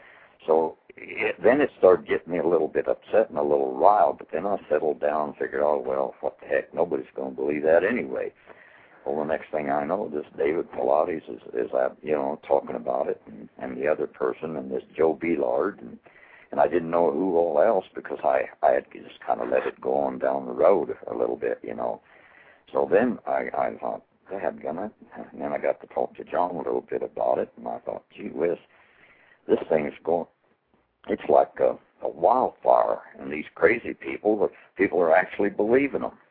So it, then it started getting me a little bit upset and a little riled, but then I settled down and figured, oh, well, what the heck, nobody's going to believe that anyway. Well, the next thing I know, this David Pilates is, is uh, you know, talking about it, and, and the other person, and this Joe Beelard, and, and I didn't know who all else because I, I had just kind of let it go on down the road a little bit, you know. So then I, I thought, Dad, gonna, and then I got to talk to John a little bit about it, and I thought, gee whiz, this thing's going, it's like a, a wildfire, and these crazy people, people are actually believing them.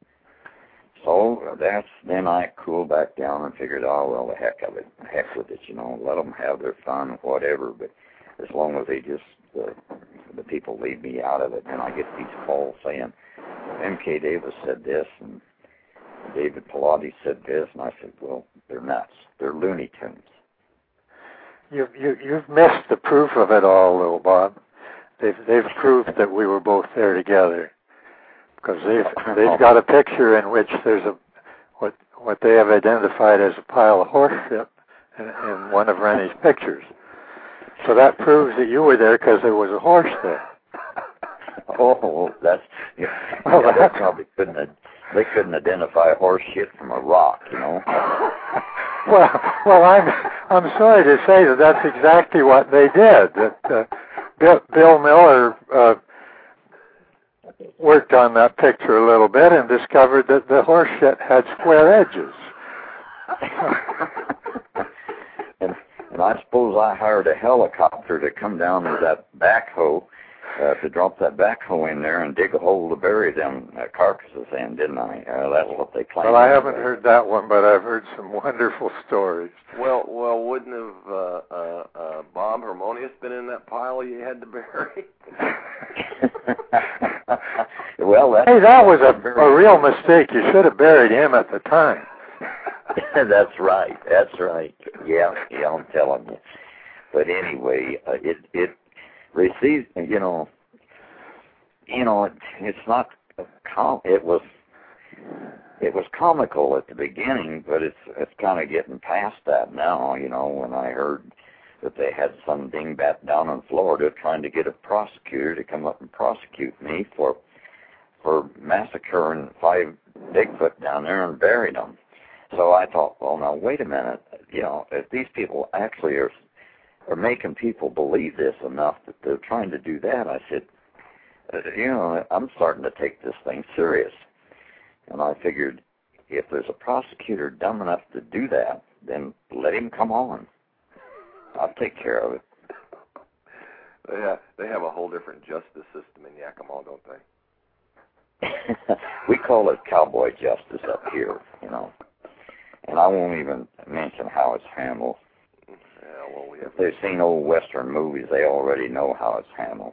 So that's, then I cooled back down and figured, oh, well, the heck of it, heck with it, you know, let them have their fun, whatever, but as long as they just, uh, the people leave me out of it, and I get these calls saying, M K Davis said this, and David Pilates said this, and I said, well, they're nuts. They're Looney Tunes. You've, you, you've missed the proof of it all, little Bob. They've, they've proved that we were both there together. Because they've, they've got a picture in which there's a what what they have identified as a pile of horse shit in, in one of Rennie's pictures. So that proves that you were there because there was a horse there. Oh, that's yeah, well, yeah, they probably couldn't have, they couldn't identify horse shit from a rock, you know. well, well, I'm I'm sorry to say that that's exactly what they did. That uh, Bill, Bill Miller. Uh, worked on that picture a little bit and discovered that the horse shit had square edges. and, and I suppose I hired a helicopter to come down with that backhoe, uh, to drop that backhoe in there and dig a hole to bury them uh, carcasses in, didn't I? Uh, that's what they claim. Well, I haven't heard that one, but I've heard some wonderful stories. Well, well, wouldn't have uh, uh, uh, Bob Harmonious been in that pile you had to bury? Well, that's, hey, that was a, a real mistake. You should have buried him at the time. That's right. That's right. Yeah, yeah, I'm telling you. But anyway, uh, it it receives. You know, you know, it, it's not. A com- it was. It was comical at the beginning, but it's it's kind of getting past that now. You know, when I heard that they had some dingbat down in Florida trying to get a prosecutor to come up and prosecute me for for massacring five Bigfoot down there and buried them. So I thought, well, now wait a minute, you know, if these people actually are are making people believe this enough that they're trying to do that, I said, you know, I'm starting to take this thing serious. And I figured, if there's a prosecutor dumb enough to do that, then let him come on. I'll take care of it. They have, they have a whole different justice system in Yakima, don't they? We call it cowboy justice up here, you know. And I won't even mention how it's handled. Yeah, well, we have. If they've seen old Western movies, they already know how it's handled.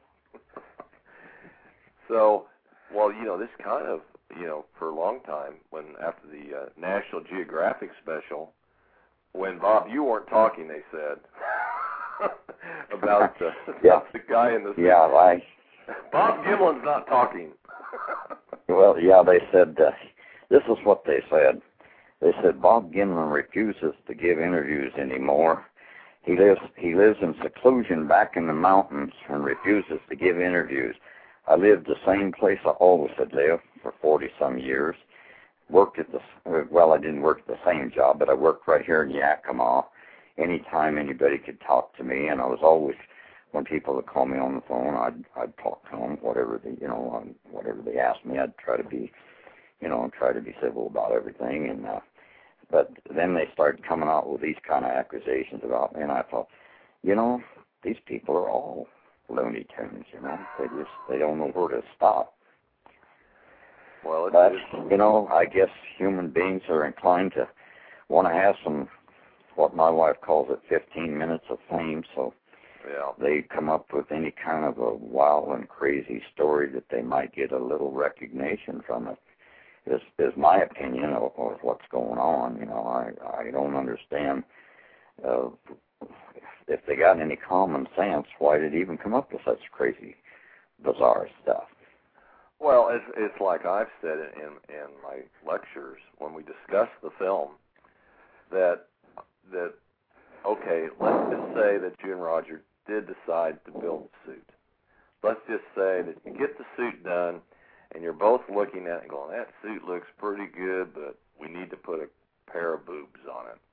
So, well, you know, this kind of, you know, for a long time, when after the uh, National Geographic special, when Bob, you weren't talking, they said, about the, yeah. the guy in the Yeah, I. Bob Gimlin's not talking. Well, yeah, they said, uh, this is what they said. They said Bob Gimlin refuses to give interviews anymore. He lives he lives in seclusion back in the mountains and refuses to give interviews. I lived the same place I always had lived for forty-some years. Worked at the, well, I didn't work at the same job, but I worked right here in Yakima. Anytime anybody could talk to me, and I was always, when people would call me on the phone, I'd I'd talk to them, whatever they, you know, whatever they asked me, I'd try to be, you know, try to be civil about everything. And uh, but then they started coming out with these kind of accusations about me, and I thought, you know, these people are all Looney Tunes, you know, they just they don't know where to stop. Well, it's, but it's, you know, I guess human beings are inclined to want to have some, what my wife calls it, fifteen minutes of fame. So yeah. they come up with any kind of a wild and crazy story that they might get a little recognition from it. Is is my opinion of, of what's going on. You know, I I don't understand. Uh, if they got any common sense, why did they even come up with such crazy, bizarre stuff? Well, it's it's like I've said in in my lectures when we discuss the film, that that okay, let's just say that you and Roger did decide to build the suit. Let's just say that you get the suit done, and you're both looking at it and going, that suit looks pretty good, but we need to put a pair of boobs on it.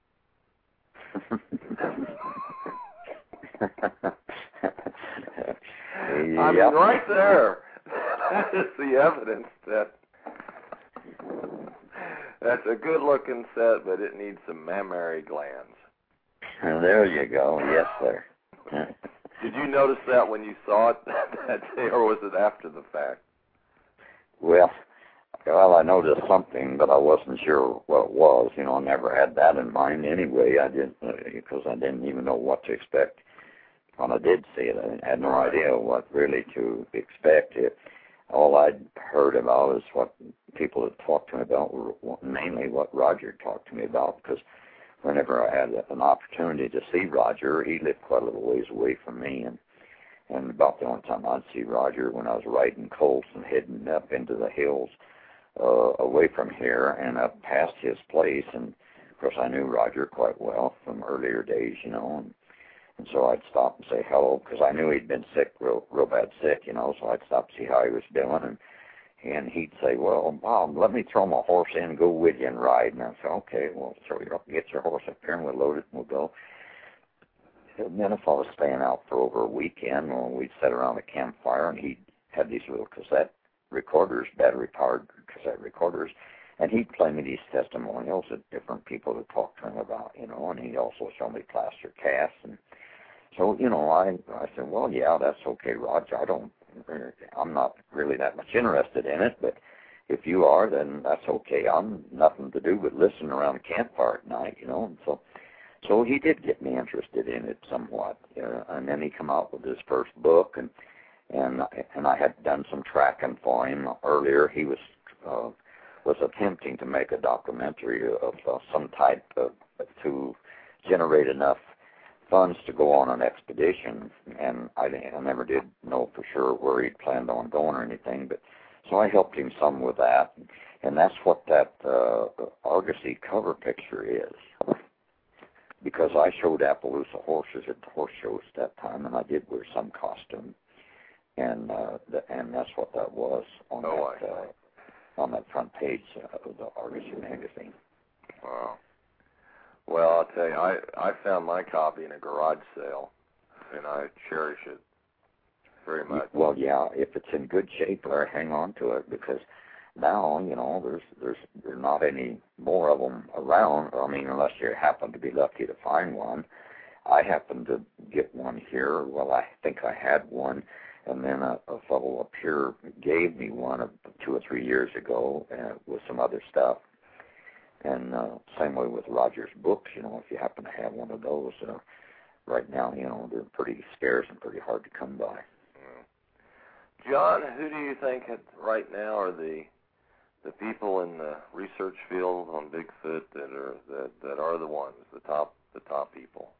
Yeah. I mean, right there, that is the evidence that that's a good-looking set, but it needs some mammary glands. There you go. Yes, sir. Did you notice that when you saw it that day, or was it after the fact? Well, well, I noticed something, but I wasn't sure what it was. You know, I never had that in mind anyway. I didn't, because I didn't even know what to expect. When I did see it, I had no idea what really to expect. It, all I'd heard about is what people had talked to me about, mainly what Roger talked to me about, because whenever I had an opportunity to see Roger, he lived quite a little ways away from me, and and about the only time I'd see Roger when I was riding colts and heading up into the hills uh, away from here and up past his place. And, of course, I knew Roger quite well from earlier days, you know, and, and so I'd stop and say hello, because I knew he'd been sick, real, real bad sick, you know, so I'd stop to see how he was doing, and and he'd say, well, Bob, let me throw my horse in and go with you and ride. And I'd say, okay, well, throw your, get your horse up here and we'll load it and we'll go. And then if I was staying out for over a weekend, well, we'd sit around a campfire, and he'd have these little cassette recorders, battery-powered cassette recorders, and he'd play me these testimonials of different people to talk to him about, you know, and he'd also show me plaster casts. And so, you know, I I said, well, yeah, that's okay, Roger. I don't, I'm not really that much interested in it, but if you are, then that's okay. I'm nothing to do but listen around a campfire at night, you know, and so. So he did get me interested in it somewhat, uh, and then he came out with his first book, and and and I had done some tracking for him earlier. He was uh, was attempting to make a documentary of uh, some type of, to generate enough funds to go on an expedition, and I, I never did know for sure where he'd planned on going or anything, but so I helped him some with that, and that's what that uh, Argosy cover picture is. because I showed Appaloosa horses at the horse shows that time, and I did wear some costume, and uh, the, and that's what that was on oh, that uh, on that front page of the Argus magazine. Wow. Well, I'll tell you, I I found my copy in a garage sale, and I cherish it very much. Well, yeah, if it's in good shape, Larry, hang on to it, because now, you know, there's there's there's not any more of them around. I mean, unless you happen to be lucky to find one. I happened to get one here. Well, I think I had one, and then a, a fellow up here gave me one of two or three years ago uh, with some other stuff. And uh, same way with Roger's books. You know, if you happen to have one of those, uh, right now, you know, they're pretty scarce and pretty hard to come by. John, who do you think right now are the the people in the research field on Bigfoot that are that, that are the ones, the top the top people?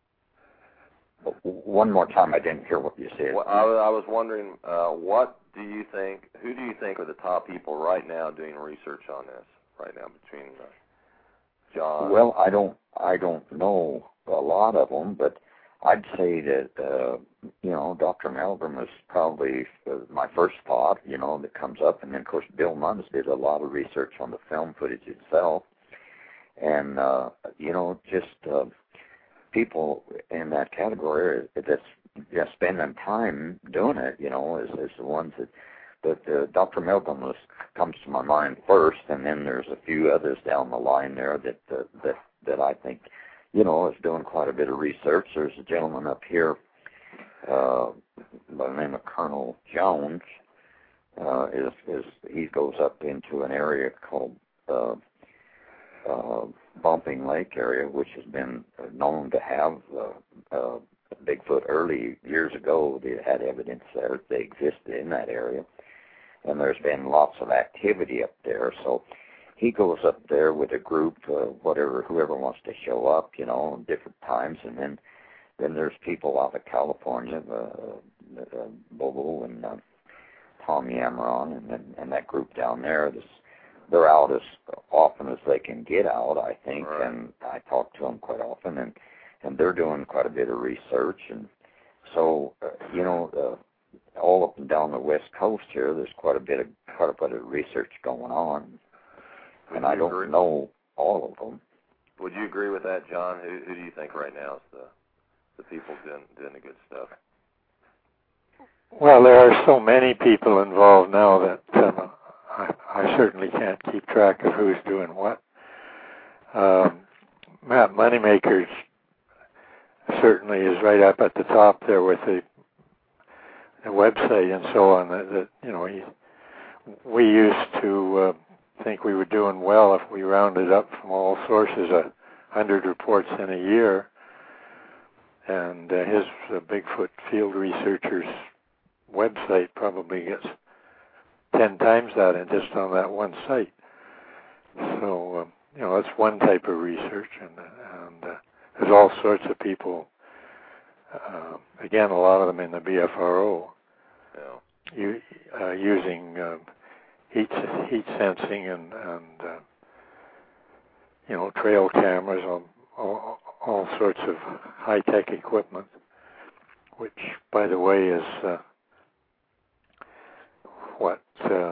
One more time, I didn't hear what you said. Well, I, I was wondering, uh, what do you think? Who do you think are the top people right now doing research on this right now between uh, John? Well, I don't I don't know a lot of them, but I'd say that, uh, you know, Doctor Meldrum was probably uh, my first thought, you know, that comes up. And then, of course, Bill Munns did a lot of research on the film footage itself. And, uh, you know, just uh, people in that category that's just spending time doing it, you know, is, is the ones that, that uh, Doctor Meldrum was, comes to my mind first. And then there's a few others down the line there that uh, that, that I think, you know, is doing quite a bit of research. There's a gentleman up here uh, by the name of Colonel Jones. Uh, is is he goes up into an area called uh, uh, Bumping Lake area, which has been known to have uh, uh, Bigfoot early years ago. They had evidence there they existed in that area, and there's been lots of activity up there. So he goes up there with a group, uh, whatever, whoever wants to show up, you know, different times. And then, then there's people out of California, uh, uh, Bobo and uh, Tom Yamron, and, and and that group down there. This, they're out as often as they can get out, I think. Right. And I talk to them quite often, and and they're doing quite a bit of research. And so, uh, you know, uh, all up and down the West Coast here, there's quite a bit of quite a bit of research going on. And I don't agree? know all of them. Would you agree with that, John? Who, who do you think right now is the the people doing doing the good stuff? Well, there are so many people involved now that um, I, I certainly can't keep track of who's doing what. Um, Matt Moneymakers certainly is right up at the top there with the, the website and so on. That, that you know, he, we used to. Uh, think we were doing well if we rounded up from all sources a hundred reports in a year, and uh, his uh, Bigfoot Field Researchers website probably gets ten times that, and just on that one site. So um, you know, that's one type of research, and and uh, there's all sorts of people. Uh, again, a lot of them in the B F R O, yeah. you, uh, using. Uh, Heat heat sensing and and uh, you know, trail cameras, all, all all sorts of high tech equipment, which, by the way, is uh, what um,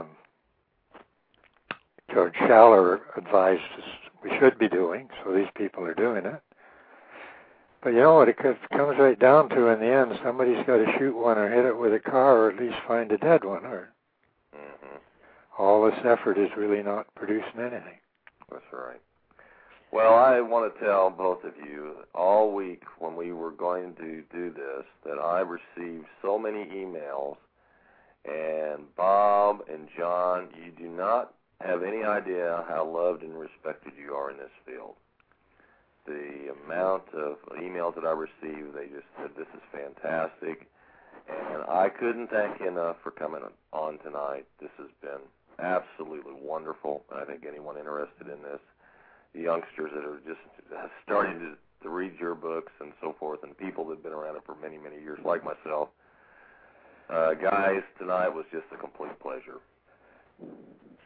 George Schaller advised us we should be doing. So these people are doing it. But you know what? It comes right down to, in the end, somebody's got to shoot one or hit it with a car, or at least find a dead one, or. All this effort is really not producing anything. That's right. Well, I want to tell both of you, all week when we were going to do this, that I received so many emails, and Bob and John, you do not have any idea how loved and respected you are in this field. The amount of emails that I received, they just said, this is fantastic, and I couldn't thank you enough for coming on tonight. This has been absolutely wonderful. I think anyone interested in this, the youngsters that are just starting to, to read your books and so forth, and people that have been around it for many, many years, like myself. Uh, guys, tonight was just a complete pleasure.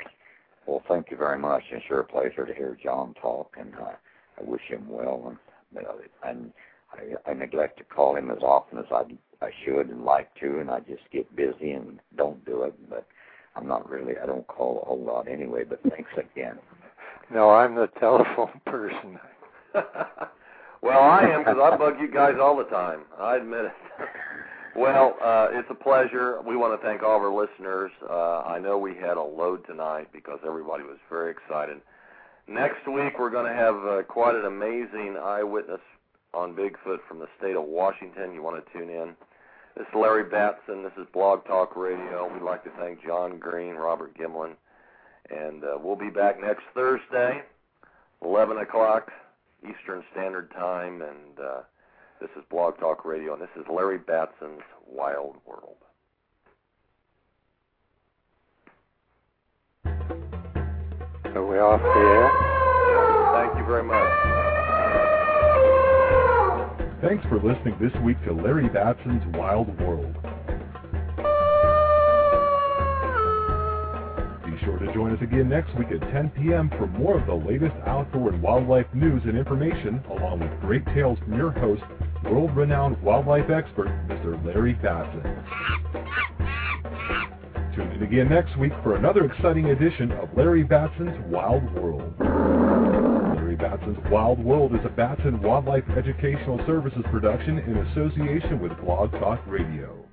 Well, thank you very much. It's sure a pleasure to hear John talk, and uh, I wish him well. And and I, I neglect to call him as often as I I should and like to, and I just get busy and don't do it. But I'm not really, I don't call a whole lot anyway, but thanks again. No, I'm the telephone person. Well, I am, because I bug you guys all the time. I admit it. Well, uh, it's a pleasure. We want to thank all of our listeners. Uh, I know we had a load tonight because everybody was very excited. Next week, we're going to have uh, quite an amazing eyewitness on Bigfoot from the state of Washington. You want to tune in. This is Larry Batson. This is Blog Talk Radio. We'd like to thank John Green, Robert Gimlin. And uh, we'll be back next Thursday, eleven o'clock Eastern Standard Time. And uh, this is Blog Talk Radio. And this is Larry Batson's Wild World. Are we off the air? Thank you very much. Thanks for listening this week to Larry Batson's Wild World. Be sure to join us again next week at ten p.m. for more of the latest outdoor and wildlife news and information, along with great tales from your host, world-renowned wildlife expert, Mister Larry Batson. Tune in again next week for another exciting edition of Larry Batson's Wild World. Larry Batson's Wild World is a Batson Wildlife Educational Services production in association with Blog Talk Radio.